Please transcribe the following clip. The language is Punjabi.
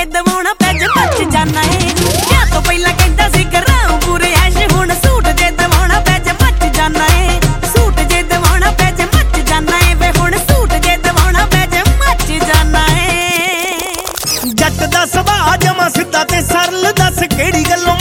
ਜੇ ਦਵਾਉਣਾ ਪੈ ਜੇ ਮੱਚ ਜਾਣਾ ਏ। ਵਿਆਹ ਤੋਂ ਪਹਿਲਾਂ ਕਹਿੰਦਾ ਸੀ ਕਰਾਉ ਪੂਰੇ ਐਸ਼, ਹੁਣ ਸੂਟ ਜੇ ਦਵਾਉਣਾ ਪੈ ਜੇ ਮੱਚ ਜਾਣਾ ਏ। ਸੂਟ ਜੇ ਦਵਾਉਣਾ ਪੈ ਜੇ ਮੱਚ ਜਾਣਾ ਏ ਵੇ, ਹੁਣ ਸੂਟ ਜੇ ਦਵਾਉਣਾ ਪੈ ਜੇ ਮੱਚ ਜਾਣਾ ਏ। ਜੱਟ ਦਾ ਸੁਭਾਅ ਜਮਾਂ ਸਿੱਧਾ ਤੇ ਸਰਲ, ਦੱਸ ਕਿਹੜੀ ਗੱਲੋਂ